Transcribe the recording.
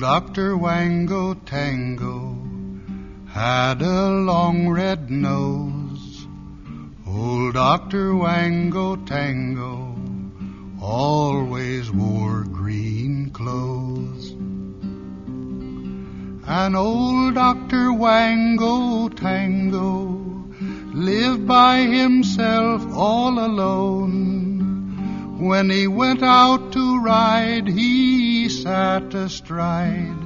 Dr. Wango Tango had a long red nose. Old Dr. Wango Tango always wore green clothes. And old Dr. Wango Tango lived by himself all alone. When he went out to ride, he sat astride